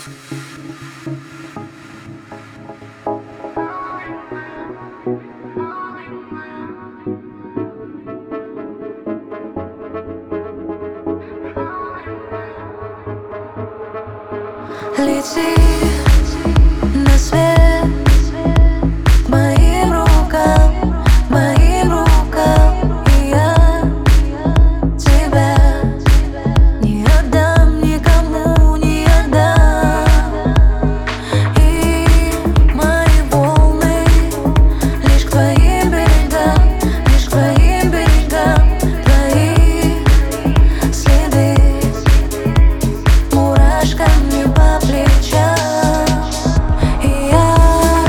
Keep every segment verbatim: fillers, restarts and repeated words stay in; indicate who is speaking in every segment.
Speaker 1: Лети на свет к моим рукам, моим рукам, и я тебя не отдам, никому не отдам. И мои волны лишь к твоим берегам, лишь к твоим берегам, твои следы мурашками по плечам. И я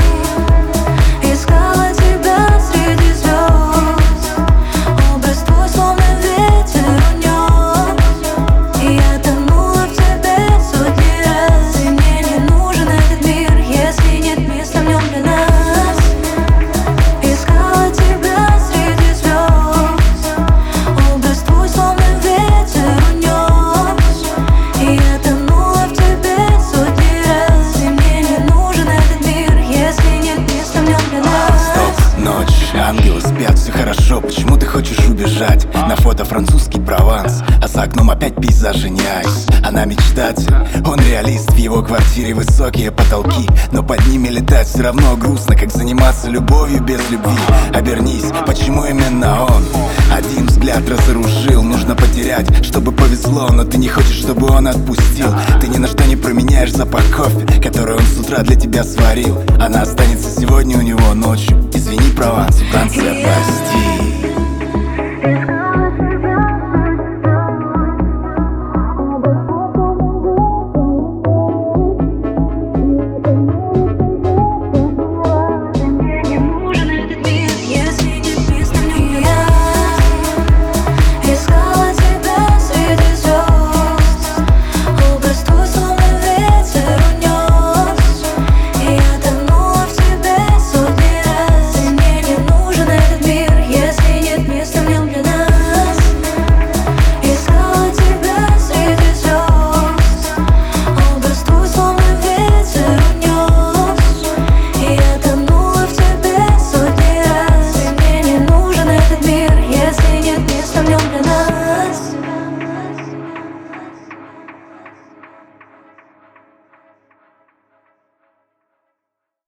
Speaker 1: искала тебя среди звезд, образ твой словно ветер унес, и я тонула в тебе сотни раз. И мне не нужен этот мир, если нет места в нем для нас. Искала тебя среди звезд, образ твой словно ветер унес, и я тонула в тебе сотни раз. И мне не нужен этот мир, если нет места в нем для нас.
Speaker 2: Стоп, ночь, ангелы спят, все хорошо. Почему ты хочешь убежать? На фото французский Прованс, а за окном опять пейзажи не айс. Она мечтатель, он реалист. В его квартире высокие потолки, но под ними летать все равно грустно, как заниматься любовью без любви. Обернись, почему именно он? Один взгляд разоружил, нужно потерять, чтобы повезло. Но ты не хочешь, чтобы он отпустил. Ты ни на что не променяешь запах кофе, который он с утра для тебя сварил. Она останется сегодня у него ночью. Извини, Прованс, в конце прости.
Speaker 1: Искала